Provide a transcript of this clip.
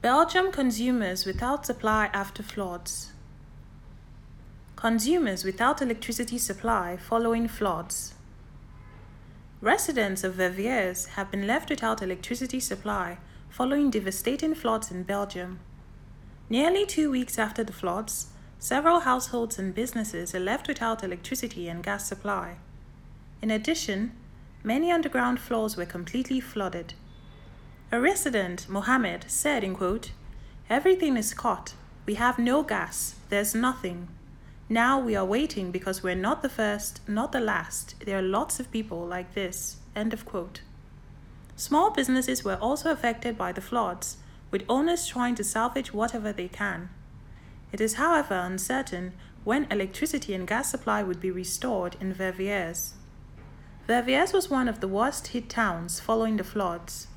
Belgium consumers without supply after floods. Consumers without electricity supply following floods. Residents of Verviers have been left without electricity supply following devastating floods in Belgium. Nearly 2 weeks after the floods, several households and businesses are left without electricity and gas supply. In addition, many underground floors were completely flooded. A resident, Mohammed, said, in quote, "Everything is caught. We have no gas. There's nothing. Now we are waiting because we're not the first, not the last. There are lots of people like this." End of quote. Small businesses were also affected by the floods, with owners trying to salvage whatever they can. It is, however, uncertain when electricity and gas supply would be restored in Verviers. Verviers was one of the worst hit towns following the floods.